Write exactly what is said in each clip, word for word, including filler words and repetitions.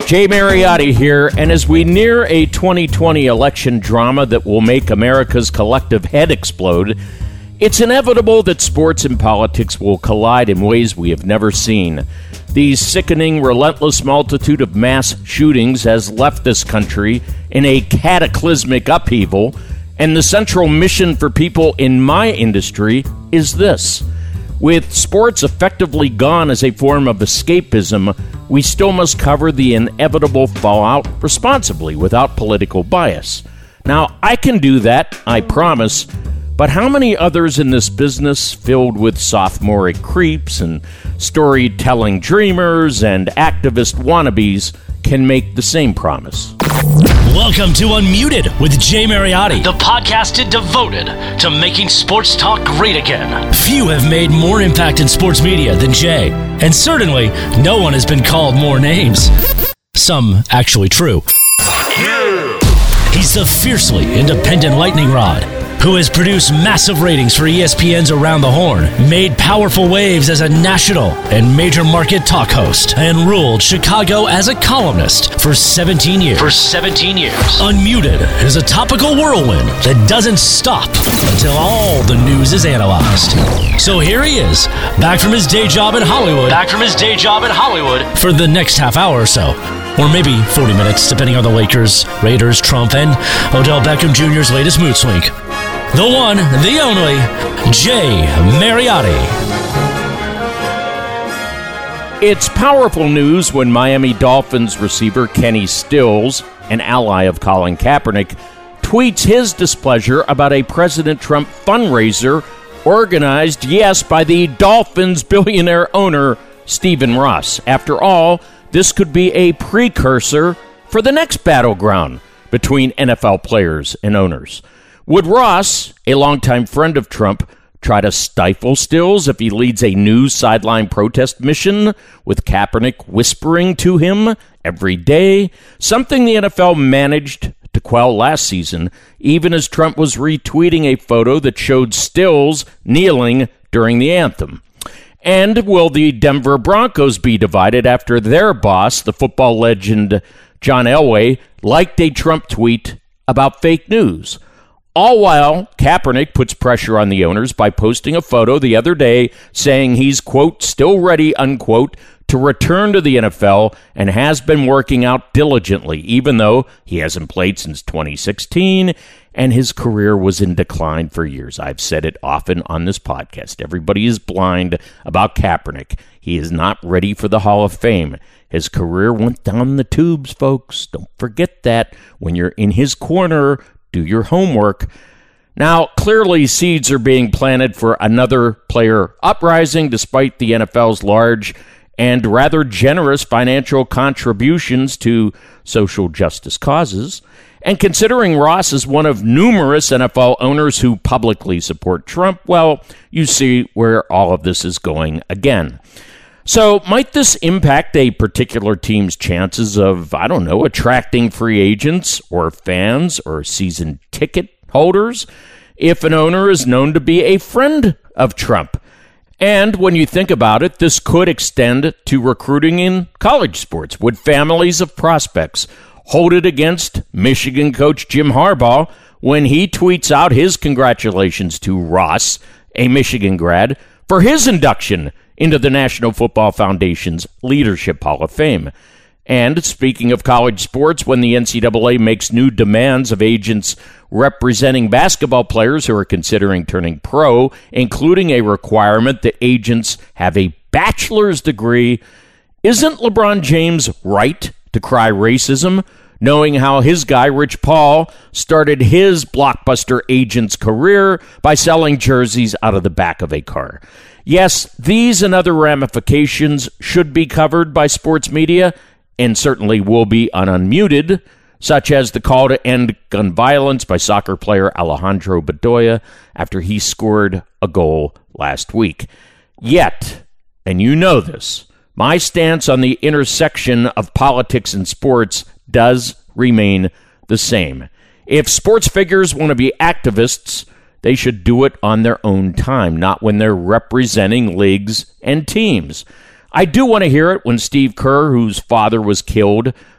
Jay Mariotti here, and as we near a twenty twenty election drama that will make America's collective head explode, it's inevitable that sports and politics will collide in ways we have never seen. The sickening, relentless multitude of mass shootings has left this country in a cataclysmic upheaval, and the central mission for people in my industry is this. With sports effectively gone as a form of escapism, we still must cover the inevitable fallout responsibly without political bias. Now, I can do that, I promise, but how many others in this business filled with sophomoric creeps and storytelling dreamers and activist wannabes can make the same promise? Welcome to Unmuted with Jay Mariotti, the podcast devoted to making sports talk great again. Few have made more impact in sports media than Jay, and certainly no one has been called more names. Some actually true. He's the fiercely independent lightning rod who has produced massive ratings for E S P N's Around the Horn, made powerful waves as a national and major market talk host, and ruled Chicago as a columnist for seventeen years. For seventeen years. Unmuted is a topical whirlwind that doesn't stop until all the news is analyzed. So here he is, back from his day job in Hollywood. Back from his day job in Hollywood for the next half hour or so. Or maybe forty minutes, depending on the Lakers, Raiders, Trump, and Odell Beckham Junior's latest mood swing. The one, the only, Jay Mariotti. It's powerful news when Miami Dolphins receiver Kenny Stills, an ally of Colin Kaepernick, tweets his displeasure about a President Trump fundraiser organized, yes, by the Dolphins' billionaire owner, Stephen Ross. After all, this could be a precursor for the next battleground between N F L players and owners. Would Ross, a longtime friend of Trump, try to stifle Stills if he leads a new sideline protest mission with Kaepernick whispering to him every day? Something the N F L managed to quell last season, even as Trump was retweeting a photo that showed Stills kneeling during the anthem. And will the Denver Broncos be divided after their boss, the football legend John Elway, liked a Trump tweet about fake news? All while Kaepernick puts pressure on the owners by posting a photo the other day saying he's, quote, still ready, unquote, to return to the N F L and has been working out diligently, even though he hasn't played since twenty sixteen and his career was in decline for years. I've said it often on this podcast. Everybody is blind about Kaepernick. He is not ready for the Hall of Fame. His career went down the tubes, folks. Don't forget that. When you're in his corner, do your homework. Now, clearly seeds are being planted for another player uprising despite the N F L's large and rather generous financial contributions to social justice causes. And considering Ross is one of numerous N F L owners who publicly support Trump, well, you see where all of this is going again. So might this impact a particular team's chances of, I don't know, attracting free agents or fans or season ticket holders if an owner is known to be a friend of Trump? And when you think about it, this could extend to recruiting in college sports. Would families of prospects hold it against Michigan coach Jim Harbaugh when he tweets out his congratulations to Ross, a Michigan grad, for his induction into the National Football Foundation's Leadership Hall of Fame? And speaking of college sports, when the N C double A makes new demands of agents representing basketball players who are considering turning pro, including a requirement that agents have a bachelor's degree, isn't LeBron James right to cry racism, knowing how his guy Rich Paul started his blockbuster agent's career by selling jerseys out of the back of a car? Yes, these and other ramifications should be covered by sports media, and certainly will be on Unmuted, such as the call to end gun violence by soccer player Alejandro Bedoya after he scored a goal last week. Yet, and you know this, my stance on the intersection of politics and sports does remain the same. If sports figures want to be activists, they should do it on their own time, not when they're representing leagues and teams. I do want to hear it when Steve Kerr, whose father was killed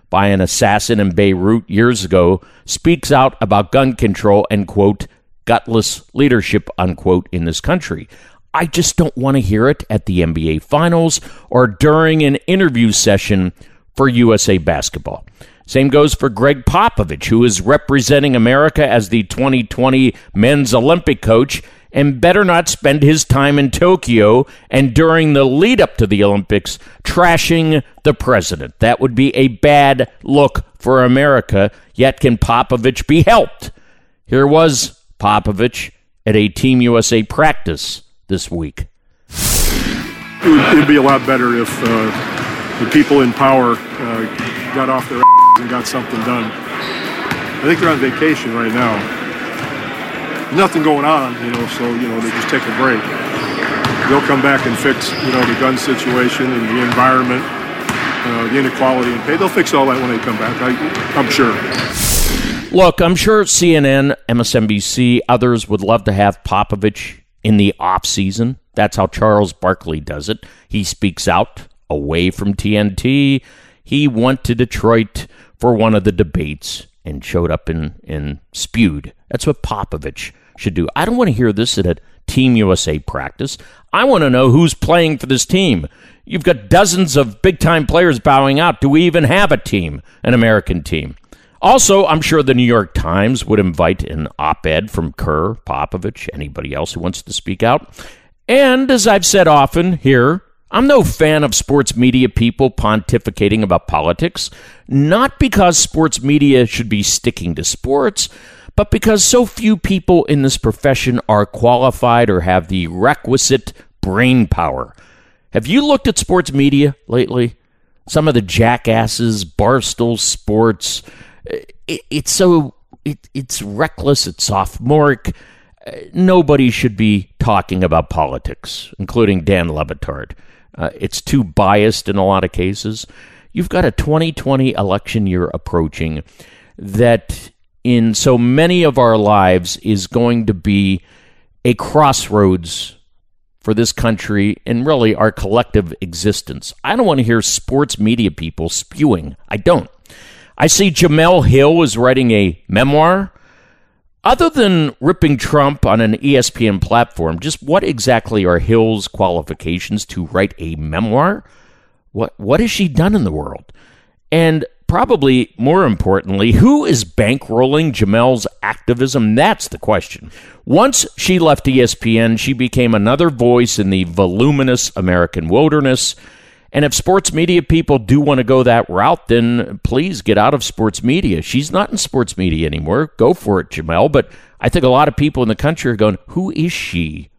by an assassin in Beirut years ago, speaks out about gun control and, quote, gutless leadership, unquote, in this country. I just don't want to hear it at the N B A Finals or during an interview session for U S A Basketball. Same goes for Greg Popovich, who is representing America as the twenty twenty men's Olympic coach and better not spend his time in Tokyo and during the lead-up to the Olympics trashing the president. That would be a bad look for America, yet can Popovich be helped? Here was Popovich at a Team U S A practice this week. It would it'd be a lot better if uh, the people in power uh, got off their ass and got something done. I think they're on vacation right now. Nothing going on, you know, so, you know, they just take a break. They'll come back and fix, you know, the gun situation and the environment, uh, the inequality in pay. They'll fix all that when they come back, I, I'm sure. Look, I'm sure C N N, M S N B C, others would love to have Popovich in the off-season. That's how Charles Barkley does it. He speaks out away from T N T. He went to Detroit for one of the debates and showed up and, and spewed. That's what Popovich should do. I don't want to hear this at a Team U S A practice. I want to know who's playing for this team. You've got dozens of big-time players bowing out. Do we even have a team, an American team? Also, I'm sure the New York Times would invite an op-ed from Kerr, Popovich, anybody else who wants to speak out. And as I've said often here, I'm no fan of sports media people pontificating about politics, not because sports media should be sticking to sports, but because so few people in this profession are qualified or have the requisite brain power. Have you looked at sports media lately? Some of the jackasses, Barstool Sports, it, it's so, it, it's reckless, it's sophomoric. Nobody should be talking about politics, including Dan Le Batard. Uh, it's too biased in a lot of cases. You've got a twenty twenty election year approaching that in so many of our lives is going to be a crossroads for this country and really our collective existence. I don't want to hear sports media people spewing. I don't. I see Jemele Hill is writing a memoir. Other than ripping Trump on an E S P N platform, just what exactly are Hill's qualifications to write a memoir? What what has she done in the world? And probably more importantly, who is bankrolling Jemele's activism? That's the question. Once she left E S P N, she became another voice in the voluminous American wilderness. And if sports media people do want to go that route, then please get out of sports media. She's not in sports media anymore. Go for it, Jemele. But I think a lot of people in the country are going, who is she?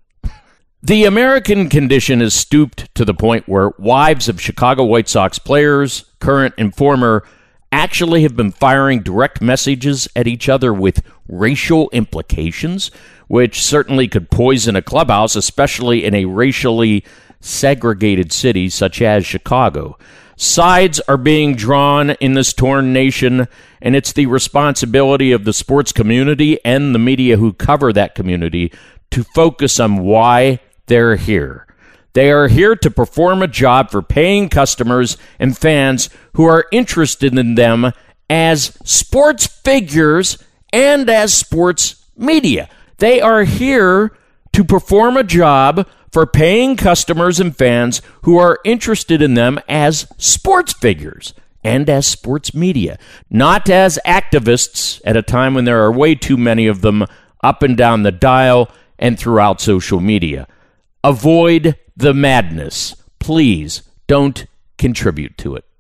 The American condition is stooped to the point where wives of Chicago White Sox players, current and former, actually have been firing direct messages at each other with racial implications, which certainly could poison a clubhouse, especially in a racially segregated city such as Chicago. Sides are being drawn in this torn nation, and it's the responsibility of the sports community and the media who cover that community to focus on why they're here. They are here to perform a job for paying customers and fans who are interested in them as sports figures and as sports media. They are here to perform a job for paying customers and fans who are interested in them as sports figures and as sports media, not as activists at a time when there are way too many of them up and down the dial and throughout social media. Avoid the madness. Please don't contribute to it.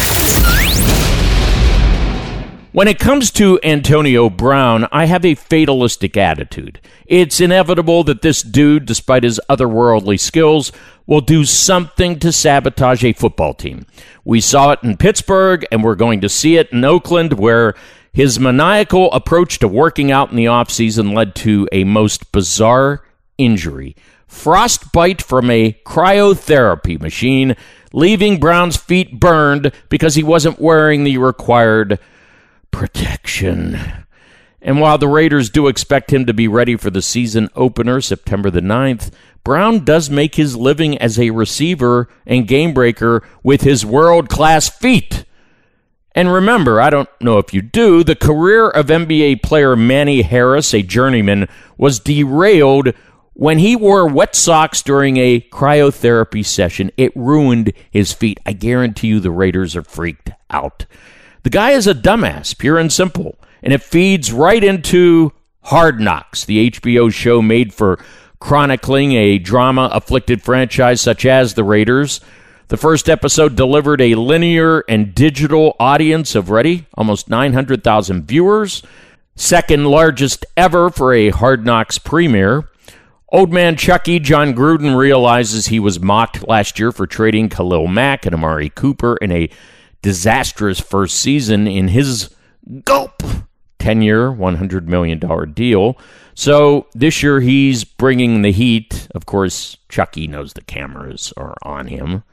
When it comes to Antonio Brown, I have a fatalistic attitude. It's inevitable that this dude, despite his otherworldly skills, will do something to sabotage a football team. We saw it in Pittsburgh, and we're going to see it in Oakland, where his maniacal approach to working out in the offseason led to a most bizarre injury. Frostbite from a cryotherapy machine, leaving Brown's feet burned because he wasn't wearing the required protection. And while the Raiders do expect him to be ready for the season opener September the ninth, Brown does make his living as a receiver and game breaker with his world-class feet. And remember, I don't know if you do, the career of N B A player Manny Harris, a journeyman, was derailed when he wore wet socks during a cryotherapy session. It ruined his feet. I guarantee you the Raiders are freaked out. The guy is a dumbass, pure and simple, and it feeds right into Hard Knocks, the H B O show made for chronicling a drama-afflicted franchise such as the Raiders. The first episode delivered a linear and digital audience of, ready, almost nine hundred thousand viewers, second largest ever for a Hard Knocks premiere. Old man Chucky, John Gruden, realizes he was mocked last year for trading Khalil Mack and Amari Cooper in a disastrous first season in his gulp ten-year, one hundred million dollars deal. So this year he's bringing the heat. Of course, Chucky knows the cameras are on him.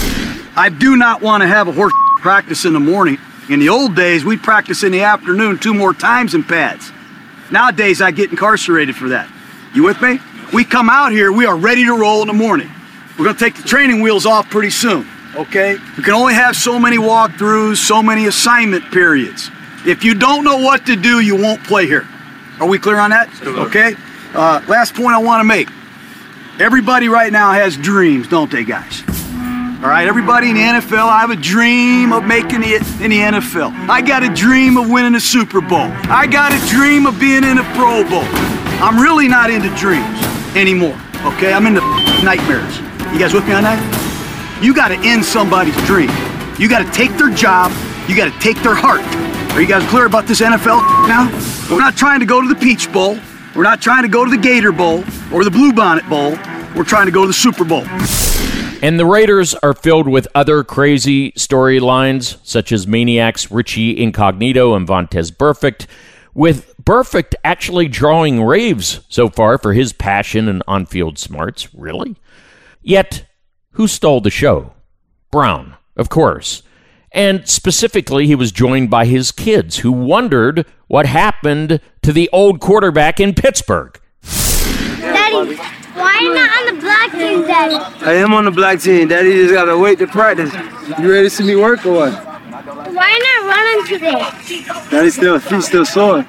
I do not want to have a horse practice in the morning. In the old days, we'd practice in the afternoon two more times in pads. Nowadays, I get incarcerated for that. You with me? We come out here, we are ready to roll in the morning. We're going to take the training wheels off pretty soon, okay? We can only have so many walkthroughs, so many assignment periods. If you don't know what to do, you won't play here. Are we clear on that? Okay. Uh, last point I want to make. Everybody right now has dreams, don't they, guys? All right, everybody in the N F L, I have a dream of making it in the N F L. I got a dream of winning a Super Bowl. I got a dream of being in a Pro Bowl. I'm really not into dreams anymore, okay? I'm into nightmares. You guys with me on that? You got to end somebody's dream. You got to take their job. You got to take their heart. Are you guys clear about this N F L now? We're not trying to go to the Peach Bowl. We're not trying to go to the Gator Bowl or the Bluebonnet Bowl. We're trying to go to the Super Bowl. And the Raiders are filled with other crazy storylines, such as Maniacs Richie Incognito and Vontaze Burfict, with Burfict actually drawing raves so far for his passion and on-field smarts. Really? Yet, who stole the show? Brown, of course. And specifically, he was joined by his kids, who wondered what happened to the old quarterback in Pittsburgh. Daddy, why are you not on the black team, Daddy? I am on the black team. Daddy just got to wait to practice. You ready to see me work or what? Why not running today? Daddy's still, he's still sore.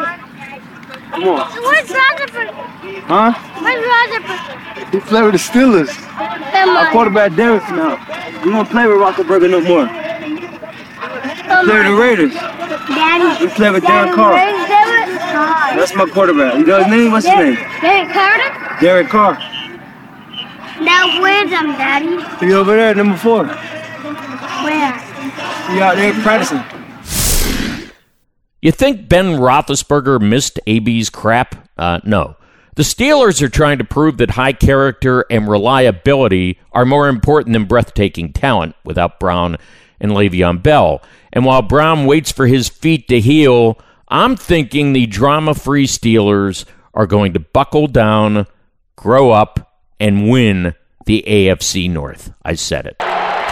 Come on. Where's Rutherford? Huh? Where's Rutherford? He play with the Steelers. Come Our on. quarterback Derek now. We don't play with Rockeberger no more. Come Play with the on. Raiders. Daddy. We play with Daddy, Derek Carr. where's Derek Carr? That's my quarterback. You know his name? What's his Derek, name? Derek Carter? Derek Carr. Now where's him, Daddy? He over there, number four. Where? He out there practicing. You think Ben Roethlisberger missed A B's crap? Uh, no. The Steelers are trying to prove that high character and reliability are more important than breathtaking talent without Brown and Le'Veon Bell. And while Brown waits for his feet to heal, I'm thinking the drama-free Steelers are going to buckle down, grow up, and win the A F C North. I said it.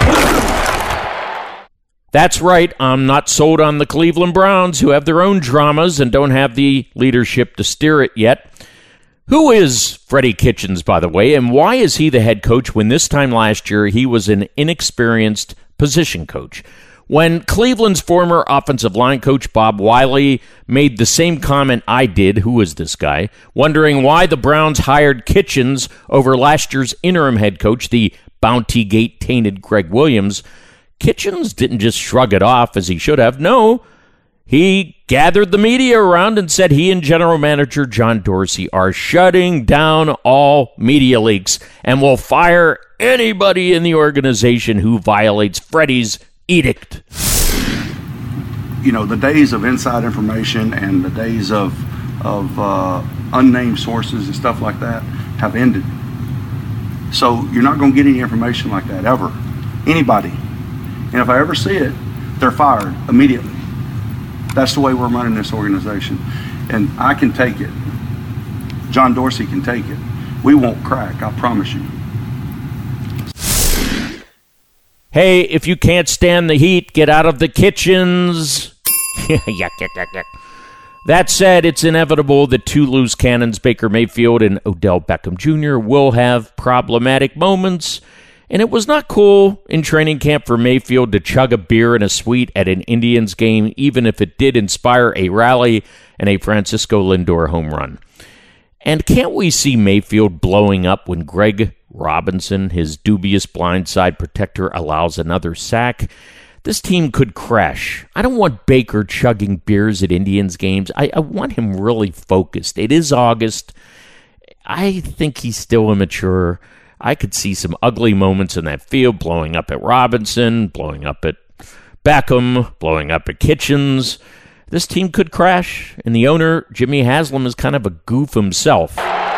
That's right, I'm not sold on the Cleveland Browns, who have their own dramas and don't have the leadership to steer it yet. Who is Freddie Kitchens, by the way, and why is he the head coach when this time last year he was an inexperienced position coach? When Cleveland's former offensive line coach Bob Wiley made the same comment I did, who is this guy, wondering why the Browns hired Kitchens over last year's interim head coach, the Bounty Gate-tainted Greg Williams, Kitchens didn't just shrug it off as he should have. No, he gathered the media around and said he and general manager John Dorsey are shutting down all media leaks and will fire anybody in the organization who violates Freddie's edict. You know, the days of inside information and the days of of uh, unnamed sources and stuff like that have ended. So you're not going to get any information like that ever. Anybody. And if I ever see it, they're fired immediately. That's the way we're running this organization. And I can take it. John Dorsey can take it. We won't crack, I promise you. Hey, if you can't stand the heat, get out of the kitchens. yuck, yuck, yuck, yuck. That said, it's inevitable that two loose cannons, Baker Mayfield and Odell Beckham Junior, will have problematic moments. And it was not cool in training camp for Mayfield to chug a beer in a suite at an Indians game, even if it did inspire a rally and a Francisco Lindor home run. And can't we see Mayfield blowing up when Greg Robinson, his dubious blindside protector, allows another sack? This team could crash. I don't want Baker chugging beers at Indians games. I, I want him really focused. It is August. I think he's still immature. I could see some ugly moments in that field, blowing up at Robinson, blowing up at Beckham, blowing up at Kitchens. This team could crash, and the owner, Jimmy Haslam, is kind of a goof himself.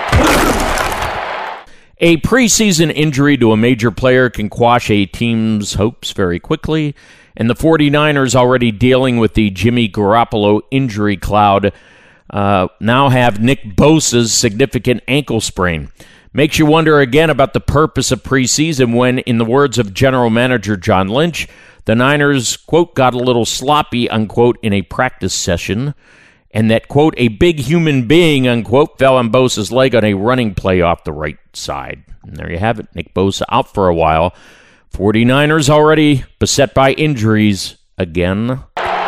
A preseason injury to a major player can quash a team's hopes very quickly, and the 49ers, already dealing with the Jimmy Garoppolo injury cloud, uh, now have Nick Bosa's significant ankle sprain. Makes you wonder again about the purpose of preseason when, in the words of General Manager John Lynch, the Niners, quote, got a little sloppy, unquote, in a practice session, and that, quote, a big human being, unquote, fell on Bosa's leg on a running play off the right side. And there you have it, Nick Bosa out for a while. 49ers already beset by injuries again.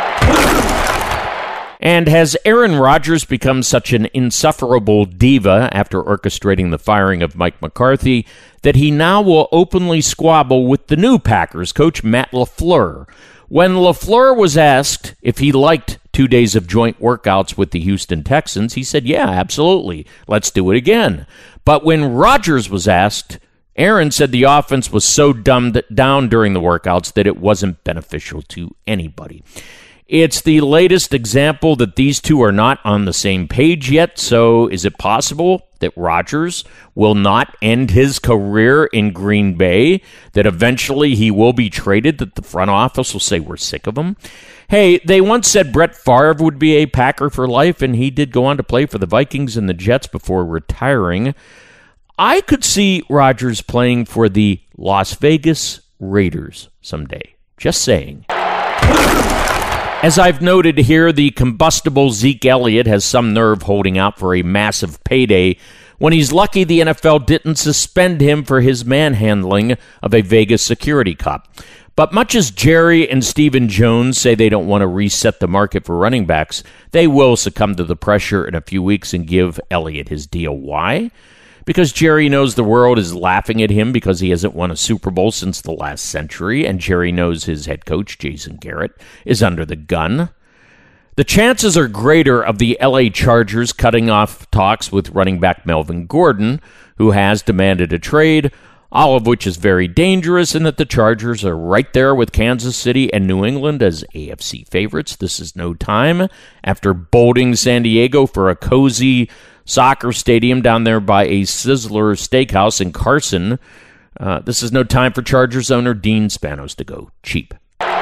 And has Aaron Rodgers become such an insufferable diva after orchestrating the firing of Mike McCarthy that he now will openly squabble with the new Packers coach, Matt LaFleur? When LaFleur was asked if he liked two days of joint workouts with the Houston Texans, he said, yeah, absolutely. Let's do it again. But when Rodgers was asked, Aaron said the offense was so dumbed down during the workouts that it wasn't beneficial to anybody. It's the latest example that these two are not on the same page yet, so is it possible that Rodgers will not end his career in Green Bay, that eventually he will be traded, that the front office will say we're sick of him? Hey, they once said Brett Favre would be a Packer for life, and he did go on to play for the Vikings and the Jets before retiring. I could see Rodgers playing for the Las Vegas Raiders someday. Just saying. As I've noted here, the combustible Zeke Elliott has some nerve holding out for a massive payday when he's lucky the N F L didn't suspend him for his manhandling of a Vegas security cop. But much as Jerry and Stephen Jones say they don't want to reset the market for running backs, they will succumb to the pressure in a few weeks and give Elliott his deal. Why? Because Jerry knows the world is laughing at him because he hasn't won a Super Bowl since the last century, and Jerry knows his head coach, Jason Garrett, is under the gun. The chances are greater of the L A Chargers cutting off talks with running back Melvin Gordon, who has demanded a trade, all of which is very dangerous, and that the Chargers are right there with Kansas City and New England as A F C favorites. This is no time. After bolting San Diego for a cozy soccer stadium down there by a Sizzler Steakhouse in Carson, uh, this is no time for Chargers owner Dean Spanos to go cheap.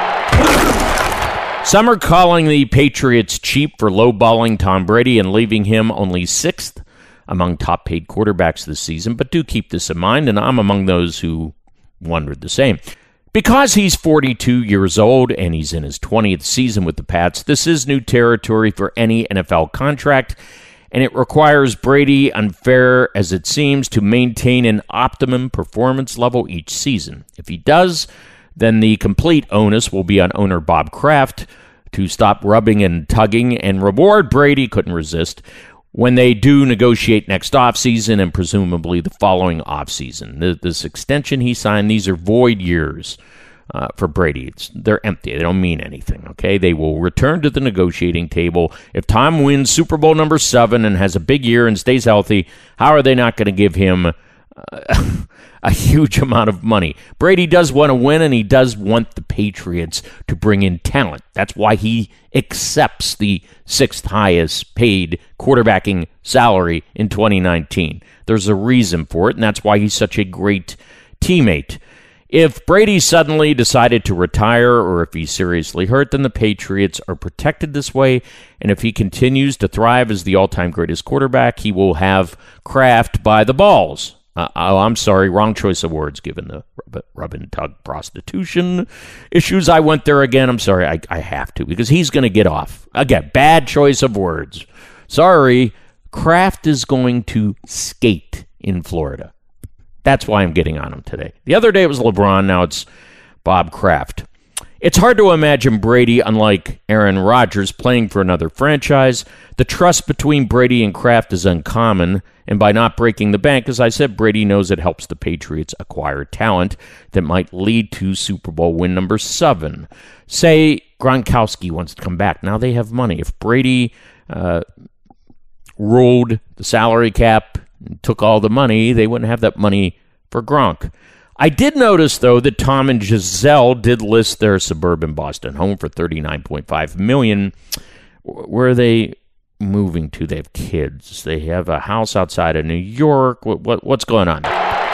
Some are calling the Patriots cheap for lowballing Tom Brady and leaving him only sixth among top-paid quarterbacks this season, but do keep this in mind, and I'm among those who wondered the same. Because he's forty-two years old and he's in his twentieth season with the Pats, this is new territory for any N F L contract, and it requires Brady, unfair as it seems, to maintain an optimum performance level each season. If he does, then the complete onus will be on owner Bob Kraft to stop rubbing and tugging and reward Brady, couldn't resist, when they do negotiate next offseason and presumably the following offseason. This extension he signed, these are void years uh, for Brady. It's, they're empty. They don't mean anything, okay? They will return to the negotiating table. If Tom wins Super Bowl number seven and has a big year and stays healthy, how are they not going to give him uh, a huge amount of money? Brady does want to win, and he does want the Patriots to bring in talent. That's why he accepts the sixth highest paid quarterbacking salary in twenty nineteen. There's a reason for it, and that's why he's such a great teammate. If Brady suddenly decided to retire or if he's seriously hurt, then the Patriots are protected this way, and if he continues to thrive as the all-time greatest quarterback, he will have Kraft by the balls. Uh, oh, I'm sorry, wrong choice of words given the rub, rub and tug prostitution issues. I went there again. I'm sorry, I, I have to, because he's going to get off. Again, bad choice of words. Sorry, Kraft is going to skate in Florida. That's why I'm getting on him today. The other day it was LeBron, now it's Bob Kraft. It's hard to imagine Brady, unlike Aaron Rodgers, playing for another franchise. The trust between Brady and Kraft is uncommon, and by not breaking the bank, as I said, Brady knows it helps the Patriots acquire talent that might lead to Super Bowl win number seven. Say Gronkowski wants to come back. Now they have money. If Brady uh, ruled the salary cap and took all the money, they wouldn't have that money for Gronk. I did notice, though, that Tom and Giselle did list their suburban Boston home for thirty-nine point five million dollars. Where are they moving to? They have kids. They have a house outside of New York. What, what what's going on?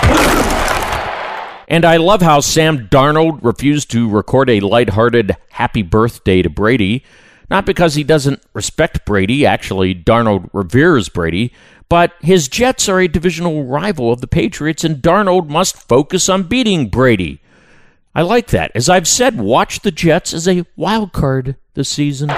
And I love how Sam Darnold refused to record a lighthearted happy birthday to Brady. Not because he doesn't respect Brady. Actually, Darnold reveres Brady. But his Jets are a divisional rival of the Patriots, and Darnold must focus on beating Brady. I like that. As I've said, watch the Jets as a wild card this season.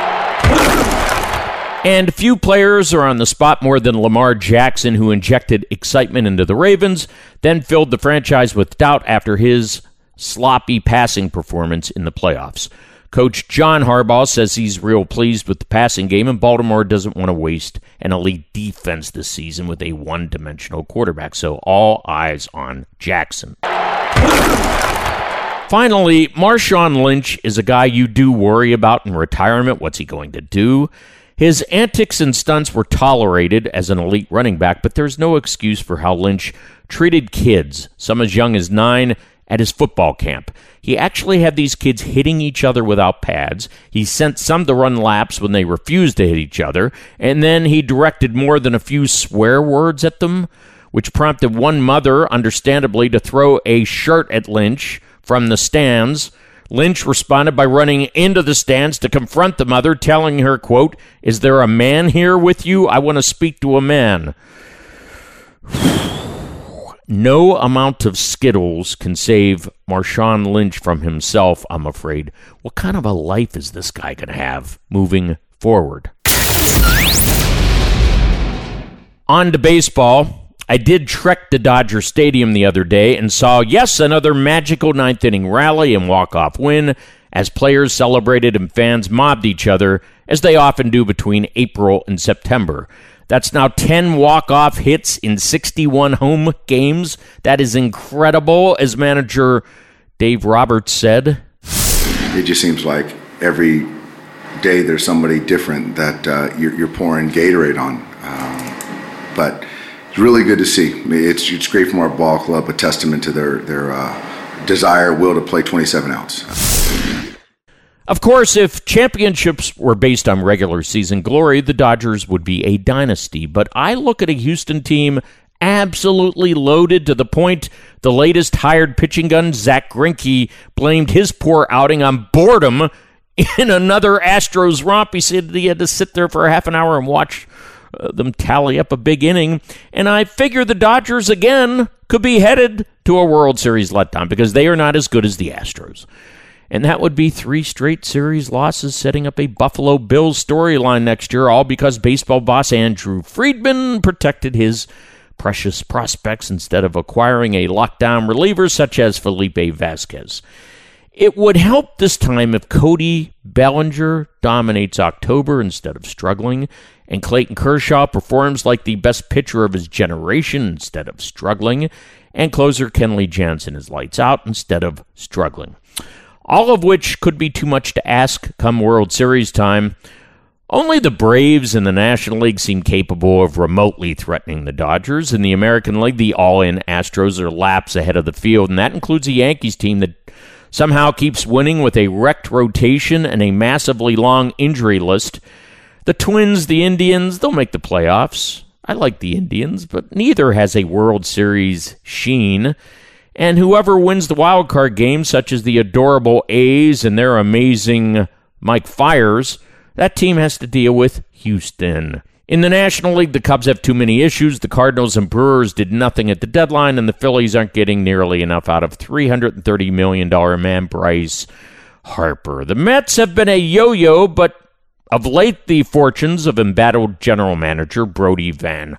And few players are on the spot more than Lamar Jackson, who injected excitement into the Ravens, then filled the franchise with doubt after his sloppy passing performance in the playoffs. Coach John Harbaugh says he's real pleased with the passing game, and Baltimore doesn't want to waste an elite defense this season with a one-dimensional quarterback, so all eyes on Jackson. Finally, Marshawn Lynch is a guy you do worry about in retirement. What's he going to do? His antics and stunts were tolerated as an elite running back, but there's no excuse for how Lynch treated kids, some as young as nine, at his football camp. He actually had these kids hitting each other without pads. He sent some to run laps when they refused to hit each other, and then he directed more than a few swear words at them, which prompted one mother, understandably, to throw a shirt at Lynch from the stands. Lynch responded by running into the stands to confront the mother, telling her, quote, "Is there a man here with you? I want to speak to a man." No amount of Skittles can save Marshawn Lynch from himself, I'm afraid. What kind of a life is this guy going to have moving forward? On to baseball. I did trek to Dodger Stadium the other day and saw, yes, another magical ninth-inning rally and walk-off win as players celebrated and fans mobbed each other, as they often do between April and September. That's now ten walk-off hits in sixty-one home games. That is incredible, as manager Dave Roberts said. It just seems like every day there's somebody different that uh, you're, you're pouring Gatorade on. Um, but it's really good to see. It's it's great from our ball club, a testament to their, their uh, desire, will to play twenty-seven outs. Of course, if championships were based on regular season glory, the Dodgers would be a dynasty. But I look at a Houston team absolutely loaded to the point the latest hired pitching gun, Zach Greinke, blamed his poor outing on boredom in another Astros romp. He said he had to sit there for a half an hour and watch uh, them tally up a big inning. And I figure the Dodgers, again, could be headed to a World Series letdown because they are not as good as the Astros. And that would be three straight series losses, setting up a Buffalo Bills storyline next year, all because baseball boss Andrew Friedman protected his precious prospects instead of acquiring a lockdown reliever such as Felipe Vasquez. It would help this time if Cody Bellinger dominates October instead of struggling, and Clayton Kershaw performs like the best pitcher of his generation instead of struggling, and closer Kenley Jansen is lights out instead of struggling. All of which could be too much to ask come World Series time. Only the Braves in the National League seem capable of remotely threatening the Dodgers. In the American League, the all-in Astros are laps ahead of the field, and that includes a Yankees team that somehow keeps winning with a wrecked rotation and a massively long injury list. The Twins, the Indians, they'll make the playoffs. I like the Indians, but neither has a World Series sheen. And whoever wins the wild card game, such as the adorable A's and their amazing Mike Fiers, that team has to deal with Houston. In the National League, the Cubs have too many issues. The Cardinals and Brewers did nothing at the deadline, and the Phillies aren't getting nearly enough out of three hundred thirty million dollars man Bryce Harper. The Mets have been a yo-yo, but of late the fortunes of embattled general manager Brodie Van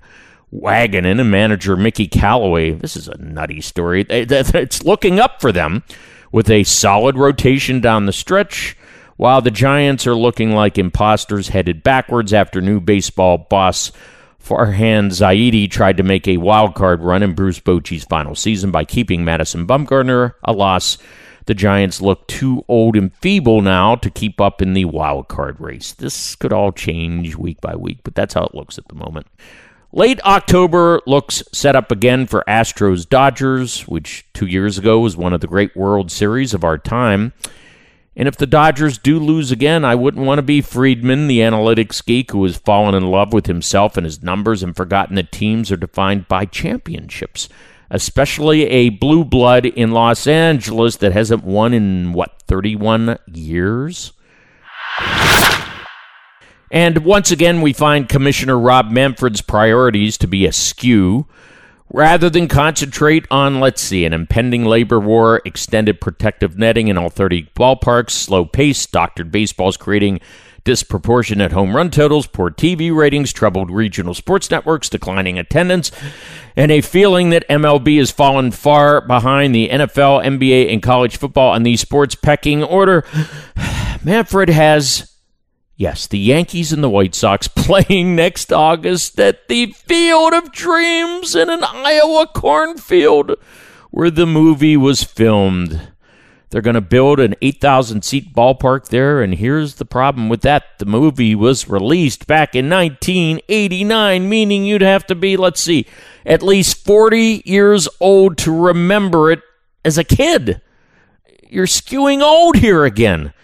Waganen and manager Mickey Callaway, this is a nutty story, it's looking up for them with a solid rotation down the stretch, while the Giants are looking like imposters headed backwards after new baseball boss Farhan Zaidi tried to make a wild card run in Bruce Bochy's final season by keeping Madison Bumgarner. Alas, the Giants look too old and feeble now to keep up in the wild card race. This could all change week by week, but that's how it looks at the moment. Late October looks set up again for Astros-Dodgers, which two years ago was one of the great World Series of our time. And if the Dodgers do lose again, I wouldn't want to be Friedman, the analytics geek who has fallen in love with himself and his numbers and forgotten that teams are defined by championships, especially a blue blood in Los Angeles that hasn't won in, what, thirty-one years? And once again, we find Commissioner Rob Manfred's priorities to be askew. Rather than concentrate on, let's see, an impending labor war, extended protective netting in all thirty ballparks, slow pace, doctored baseballs creating disproportionate home run totals, poor T V ratings, troubled regional sports networks, declining attendance, and a feeling that M L B has fallen far behind the N F L, N B A, and college football on the sports pecking order, Manfred has... Yes, the Yankees and the White Sox playing next August at the Field of Dreams in an Iowa cornfield where the movie was filmed. They're going to build an eight thousand seat ballpark there, and here's the problem with that. The movie was released back in nineteen eighty-nine, meaning you'd have to be, let's see, at least forty years old to remember it as a kid. You're skewing old here again.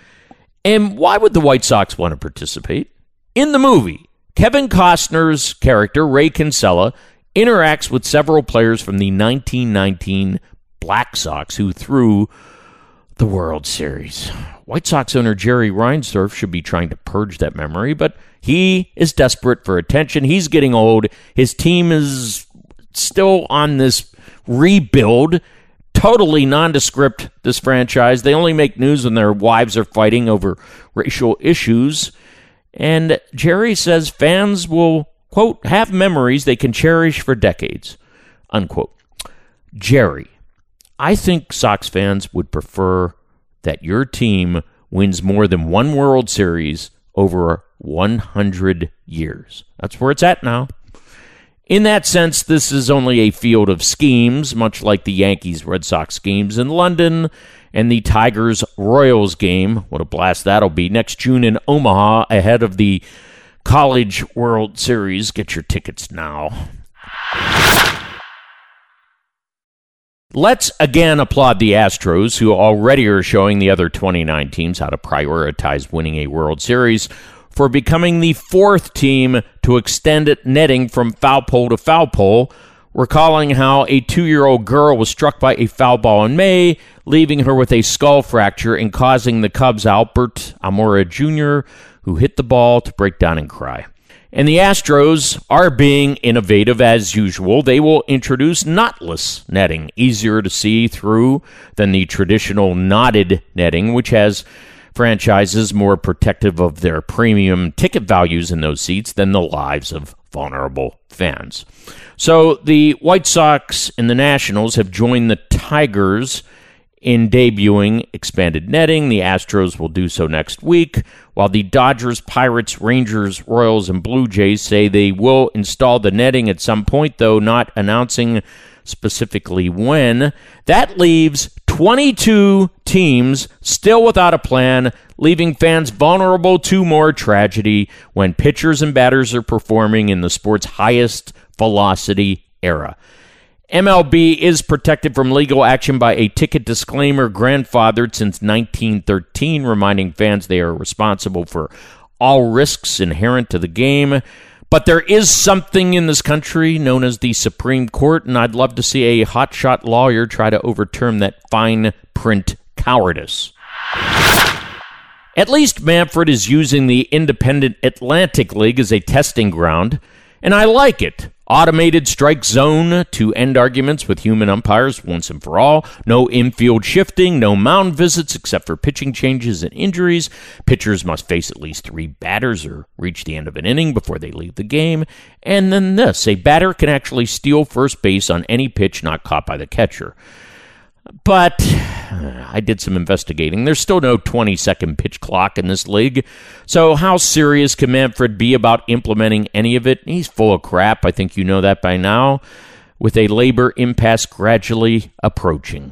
And why would the White Sox want to participate? In the movie, Kevin Costner's character, Ray Kinsella, interacts with several players from the nineteen nineteen Black Sox who threw the World Series. White Sox owner Jerry Reinsdorf should be trying to purge that memory, but he is desperate for attention. He's getting old. His team is still on this rebuild. Totally nondescript, this franchise. They only make news when their wives are fighting over racial issues. And Jerry says fans will, quote, have memories they can cherish for decades, unquote. Jerry, I think Sox fans would prefer that your team wins more than one World Series over one hundred years. That's where it's at now. In that sense, this is only a field of schemes, much like the Yankees-Red Sox schemes in London and the Tigers-Royals game. What a blast that'll be next June in Omaha ahead of the College World Series. Get your tickets now. Let's again applaud the Astros, who already are showing the other twenty-nine teams how to prioritize winning a World Series, for becoming the fourth team to extend netting from foul pole to foul pole, recalling how a two-year-old girl was struck by a foul ball in May, leaving her with a skull fracture and causing the Cubs' Albert Almora Junior, who hit the ball, to break down and cry. And the Astros are being innovative as usual. They will introduce knotless netting, easier to see through than the traditional knotted netting, which has franchises more protective of their premium ticket values in those seats than the lives of vulnerable fans. So the White Sox and the Nationals have joined the Tigers in debuting expanded netting. The Astros will do so next week, while the Dodgers, Pirates, Rangers, Royals, and Blue Jays say they will install the netting at some point, though not announcing specifically when. That leaves twenty-two teams still without a plan, leaving fans vulnerable to more tragedy when pitchers and batters are performing in the sport's highest velocity era. M L B is protected from legal action by a ticket disclaimer grandfathered since nineteen thirteen, reminding fans they are responsible for all risks inherent to the game. But there is something in this country known as the Supreme Court, and I'd love to see a hotshot lawyer try to overturn that fine print cowardice. At least Manfred is using the independent Atlantic League as a testing ground, and I like it. Automated strike zone to end arguments with human umpires once and for all. No infield shifting, no mound visits except for pitching changes and injuries. Pitchers must face at least three batters or reach the end of an inning before they leave the game. And then this, a batter can actually steal first base on any pitch not caught by the catcher. But I did some investigating. There's still no twenty-second pitch clock in this league. So how serious can Manfred be about implementing any of it? He's full of crap. I think you know that by now. With a labor impasse gradually approaching.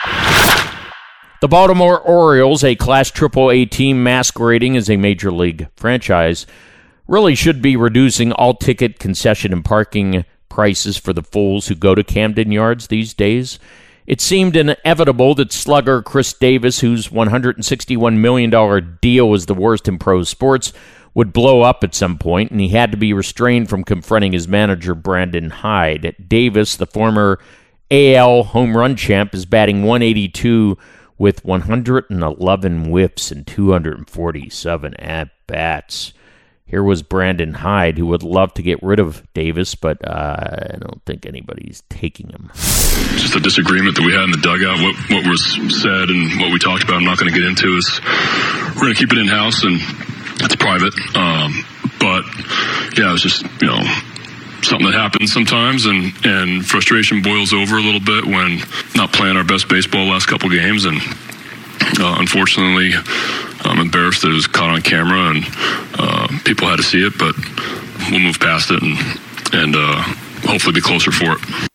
The Baltimore Orioles, a Class triple A team masquerading as a major league franchise, really should be reducing all ticket, concession, and parking prices for the fools who go to Camden Yards these days. It seemed inevitable that slugger Chris Davis, whose one hundred sixty-one million dollars deal is the worst in pro sports, would blow up at some point, and he had to be restrained from confronting his manager, Brandon Hyde. Davis, the former A L home run champ, is batting one eighty-two with one hundred eleven whiffs and two hundred forty-seven at-bats. Here was Brandon Hyde, who would love to get rid of Davis, but uh, I don't think anybody's taking him. Just a disagreement that we had in the dugout. What what was said and what we talked about, I'm not going to get into, is we're going to keep it in-house, and it's private. Um, but, yeah, it was just, you know, something that happens sometimes, and, and frustration boils over a little bit when not playing our best baseball last couple games, and uh, unfortunately, I'm embarrassed that it was caught on camera, and uh, people had to see it, but we'll move past it and, and uh, hopefully be closer for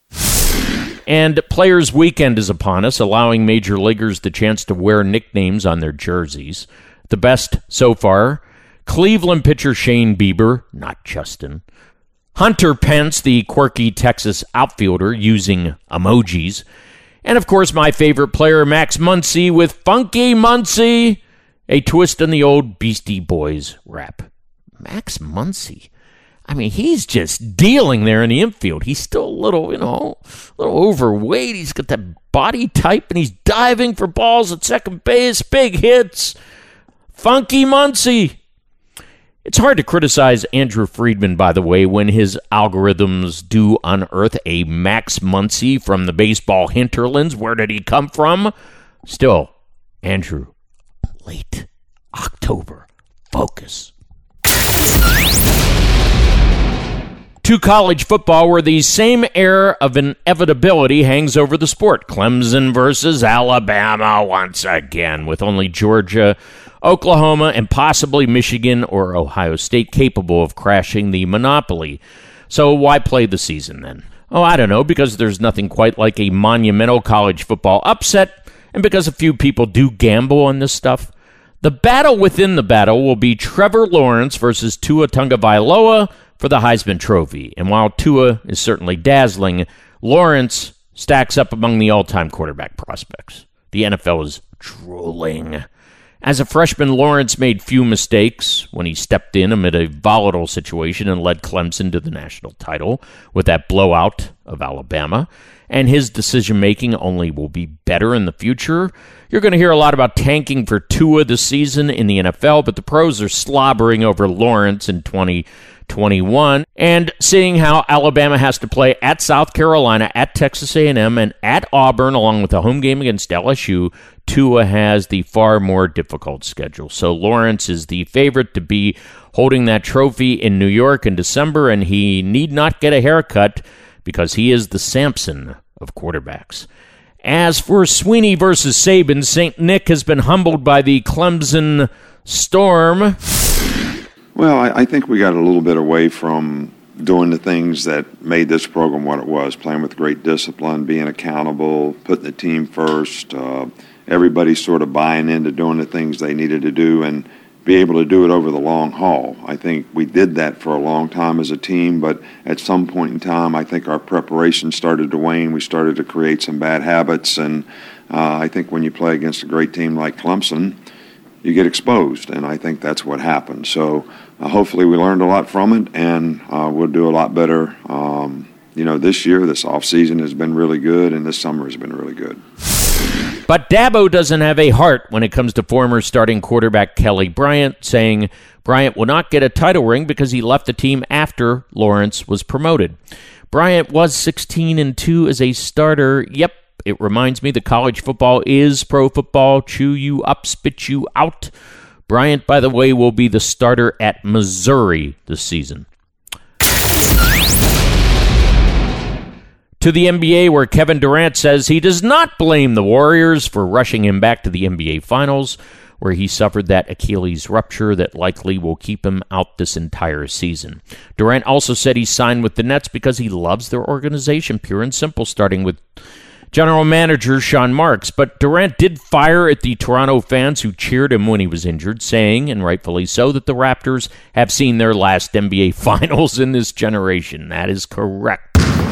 it. And Players' Weekend is upon us, allowing major leaguers the chance to wear nicknames on their jerseys. The best so far, Cleveland pitcher Shane Bieber, not Justin. Hunter Pence, the quirky Texas outfielder, using emojis. And, of course, my favorite player, Max Muncy, with Funky Muncy, a twist on the old Beastie Boys rap. Max Muncy. I mean, he's just dealing there in the infield. He's still a little, you know, a little overweight. He's got that body type, and he's diving for balls at second base. Big hits. Funky Muncy. It's hard to criticize Andrew Friedman, by the way, when his algorithms do unearth a Max Muncy from the baseball hinterlands. Where did he come from? Still, Andrew, late October. Focus. To college football, where the same air of inevitability hangs over the sport. Clemson versus Alabama once again, with only Georgia, Oklahoma, and possibly Michigan or Ohio State capable of crashing the monopoly. So why play the season then? Oh, I don't know, because there's nothing quite like a monumental college football upset, and because a few people do gamble on this stuff. The battle within the battle will be Trevor Lawrence versus Tua Tagovailoa for the Heisman Trophy. And while Tua is certainly dazzling, Lawrence stacks up among the all-time quarterback prospects. The N F L is drooling. As a freshman, Lawrence made few mistakes when he stepped in amid a volatile situation and led Clemson to the national title with that blowout of Alabama. And his decision-making only will be better in the future. You're going to hear a lot about tanking for Tua this season in the N F L, but the pros are slobbering over Lawrence in twenty twenty-one. And seeing how Alabama has to play at South Carolina, at Texas A and M, and at Auburn, along with a home game against L S U, Tua has the far more difficult schedule. So Lawrence is the favorite to be holding that trophy in New York in December, and he need not get a haircut because he is the Samson of quarterbacks. As for Sweeney versus Saban, Saint Nick has been humbled by the Clemson Storm. Well, I, I think we got a little bit away from doing the things that made this program what it was, playing with great discipline, being accountable, putting the team first, uh, everybody sort of buying into doing the things they needed to do and be able to do it over the long haul. I think we did that for a long time as a team, but at some point in time, I think our preparation started to wane. We started to create some bad habits, and uh, I think when you play against a great team like Clemson, you get exposed, and I think that's what happened. So uh, hopefully we learned a lot from it, and uh, we'll do a lot better. Um, you know, this year, this off season has been really good, and this summer has been really good. But Dabo doesn't have a heart when it comes to former starting quarterback Kelly Bryant, saying Bryant will not get a title ring because he left the team after Lawrence was promoted. Bryant was sixteen and two as a starter. Yep, it reminds me that college football is pro football. Chew you up, spit you out. Bryant, by the way, will be the starter at Missouri this season. To the N B A, where Kevin Durant says he does not blame the Warriors for rushing him back to the N B A Finals, where he suffered that Achilles rupture that likely will keep him out this entire season. Durant also said he signed with the Nets because he loves their organization, pure and simple, starting with general manager Sean Marks. But Durant did fire at the Toronto fans who cheered him when he was injured, saying, and rightfully so, that the Raptors have seen their last N B A Finals in this generation. That is correct.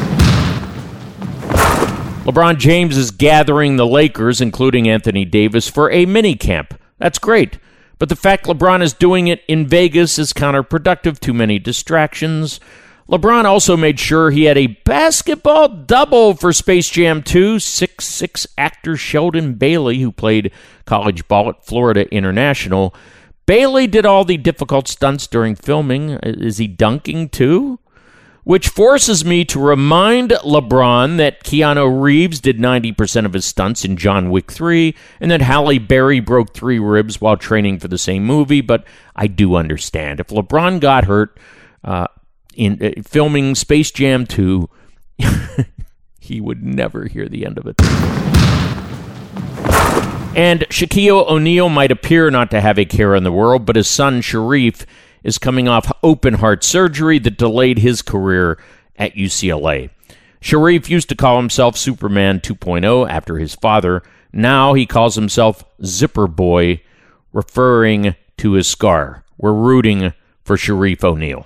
LeBron James is gathering the Lakers, including Anthony Davis, for a mini-camp. That's great. But the fact LeBron is doing it in Vegas is counterproductive. Too many distractions. LeBron also made sure he had a basketball double for Space Jam two. six foot six actor Sheldon Bailey, who played college ball at Florida International. Bailey did all the difficult stunts during filming. Is he dunking too? Which forces me to remind LeBron that Keanu Reeves did ninety percent of his stunts in John Wick three, and that Halle Berry broke three ribs while training for the same movie, but I do understand. If LeBron got hurt uh, in uh, filming Space Jam two, he would never hear the end of it. And Shaquille O'Neal might appear not to have a care in the world, but his son Sharif is coming off open heart surgery that delayed his career at U C L A. Sharif used to call himself Superman two point oh after his father. Now he calls himself Zipper Boy, referring to his scar. We're rooting for Sharif O'Neal.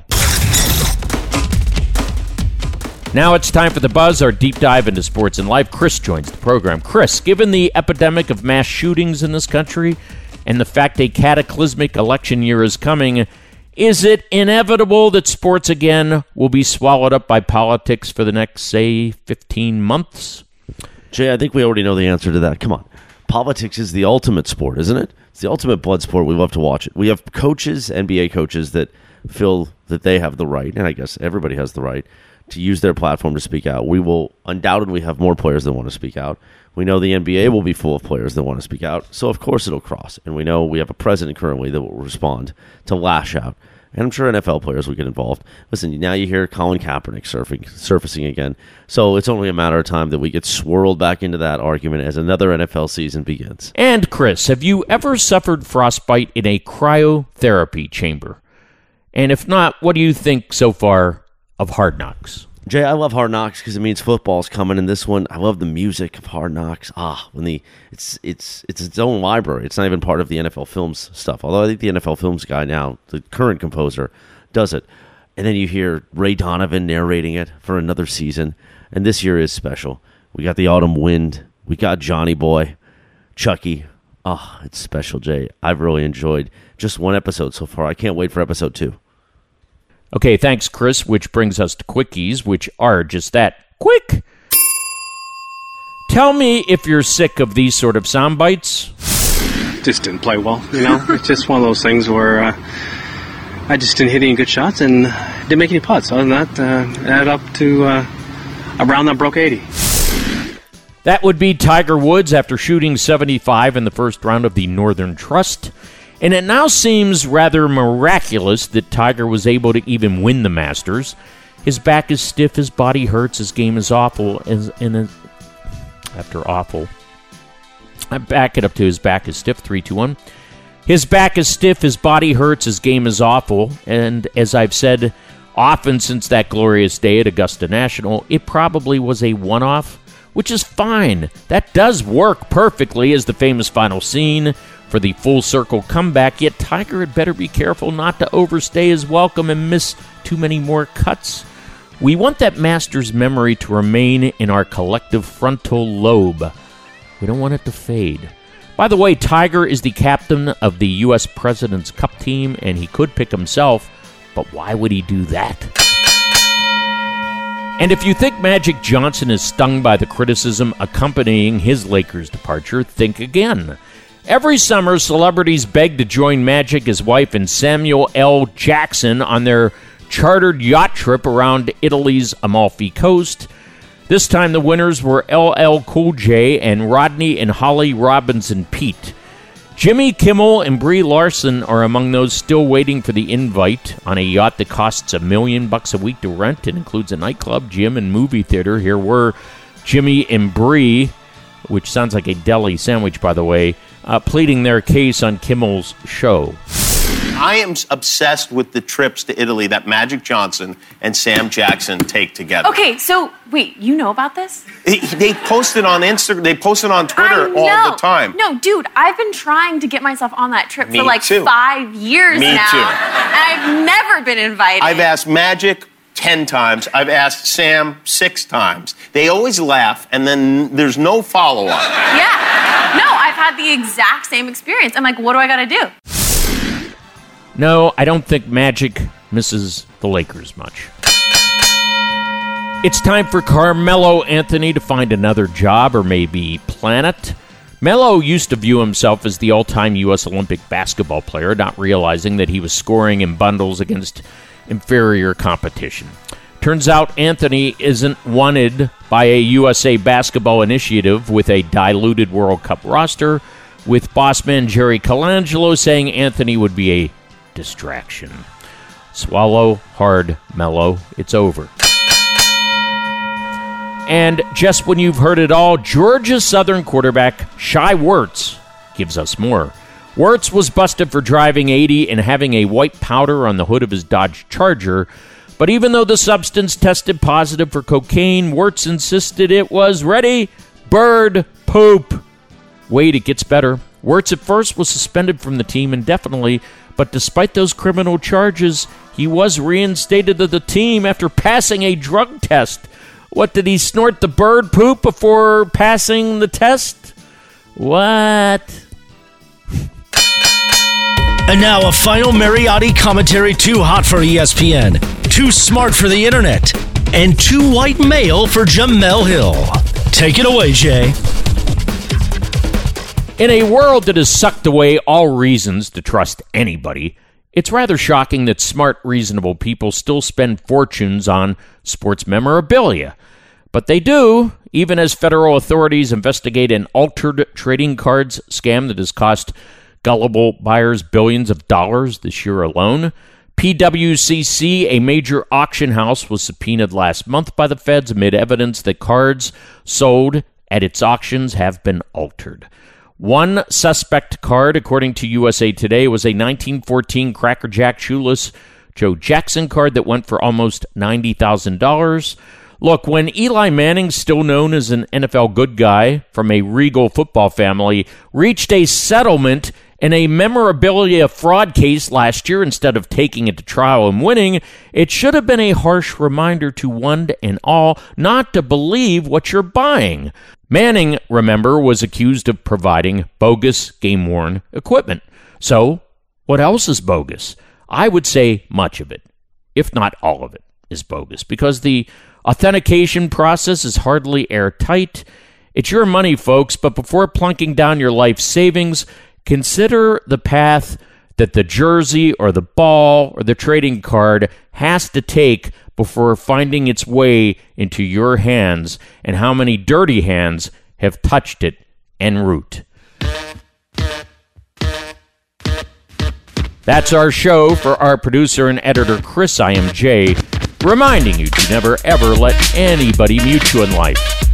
Now it's time for The Buzz, our deep dive into sports and life. Chris joins the program. Chris, given the epidemic of mass shootings in this country and the fact a cataclysmic election year is coming, is it inevitable that sports again will be swallowed up by politics for the next, say, fifteen months? Jay, I think we already know the answer to that. Come on. Politics is the ultimate sport, isn't it? It's the ultimate blood sport. We love to watch it. We have coaches, N B A coaches, that feel that they have the right, and I guess everybody has the right, to use their platform to speak out. We will undoubtedly have more players that want to speak out. We know the N B A will be full of players that want to speak out, so of course it'll cross. And we know we have a president currently that will respond to lash out. And I'm sure N F L players will get involved. Listen, now you hear Colin Kaepernick surfing, surfacing again. So it's only a matter of time that we get swirled back into that argument as another N F L season begins. And Chris, have you ever suffered frostbite in a cryotherapy chamber? And if not, what do you think so far of Hard Knocks? Jay, I love Hard Knocks because it means football's coming. And this one, I love the music of Hard Knocks. Ah, when the it's it's it's its own library. It's not even part of the N F L Films stuff. Although I think the N F L Films guy now, the current composer, does it. And then you hear Ray Donovan narrating it for another season. And this year is special. We got the autumn wind. We got Johnny Boy, Chucky. Ah, it's special, Jay. I've really enjoyed just one episode so far. I can't wait for episode two. Okay, thanks, Chris, which brings us to quickies, which are just that, quick. Tell me if you're sick of these sort of sound bites. Just didn't play well, you know? It's just one of those things where uh, I just didn't hit any good shots and didn't make any putts. Other than that, uh, add up to uh, a round that broke eighty. That would be Tiger Woods after shooting seventy-five in the first round of the Northern Trust. And it now seems rather miraculous that Tiger was able to even win the Masters. His back is stiff, his body hurts, his game is awful. And, and after awful, I back it up to his back is stiff, three, two, one. His back is stiff, his body hurts, his game is awful. And as I've said often since that glorious day at Augusta National, it probably was a one-off, which is fine. That does work perfectly as the famous final scene for the full circle comeback, yet Tiger had better be careful not to overstay his welcome and miss too many more cuts. We want that Masters memory to remain in our collective frontal lobe. We don't want it to fade. By the way, Tiger is the captain of the U S President's Cup team, and he could pick himself, but why would he do that? And if you think Magic Johnson is stung by the criticism accompanying his Lakers departure, think again. Every summer, celebrities beg to join Magic, his wife, and Samuel L. Jackson on their chartered yacht trip around Italy's Amalfi Coast. This time the winners were L L Cool J and Rodney and Holly Robinson Peete. Jimmy Kimmel and Brie Larson are among those still waiting for the invite on a yacht that costs a million bucks a week to rent and includes a nightclub, gym, and movie theater. Here were Jimmy and Brie, which sounds like a deli sandwich, by the way, uh, pleading their case on Kimmel's show. I am obsessed with the trips to Italy that Magic Johnson and Sam Jackson take together. Okay, so wait, you know about this? They, they post it on Instagram. They post it on Twitter all the time. No, dude, I've been trying to get myself on that trip Me for like too. five years Me now. too. And I've never been invited. I've asked Magic ten times. I've asked Sam six times. They always laugh, and then there's no follow-up. Yeah. No, I've had the exact same experience. I'm like, what do I got to do? No, I don't think Magic misses the Lakers much. It's time for Carmelo Anthony to find another job or maybe planet. Melo used to view himself as the all-time U S Olympic basketball player, not realizing that he was scoring in bundles against inferior competition. Turns out Anthony isn't wanted by a U S A Basketball initiative with a diluted World Cup roster, with boss man Jerry Colangelo saying Anthony would be a distraction. Swallow hard, Melo. It's over. And just when you've heard it all, Georgia Southern quarterback Shai Werts gives us more. Werts was busted for driving eighty and having a white powder on the hood of his Dodge Charger, but even though the substance tested positive for cocaine, Werts insisted it was, ready, bird poop. Wait, it gets better. Werts at first was suspended from the team indefinitely, but despite those criminal charges, he was reinstated to the team after passing a drug test. What, did he snort the bird poop before passing the test? What? And now a final Mariotti commentary too hot for E S P N, too smart for the internet, and too white male for Jamel Hill. Take it away, Jay. In a world that has sucked away all reasons to trust anybody, it's rather shocking that smart, reasonable people still spend fortunes on sports memorabilia. But they do, even as federal authorities investigate an altered trading cards scam that has cost gullible buyers billions of dollars this year alone. P W C C, a major auction house, was subpoenaed last month by the feds amid evidence that cards sold at its auctions have been altered. One suspect card, according to U S A Today, was a nineteen fourteen Cracker Jack shoeless Joe Jackson card that went for almost ninety thousand dollars. Look, when Eli Manning, still known as an N F L good guy from a regal football family, reached a settlement in a memorabilia fraud case last year instead of taking it to trial and winning, it should have been a harsh reminder to one and all not to believe what you're buying. Manning, remember, was accused of providing bogus game-worn equipment. So, what else is bogus? I would say much of it, if not all of it, is bogus, because the authentication process is hardly airtight. It's your money, folks, but before plunking down your life savings, consider the path that the jersey or the ball or the trading card has to take before finding its way into your hands, and how many dirty hands have touched it en route. That's our show. For our producer and editor, Chris, I am Jay, reminding you to never ever let anybody mute you in life.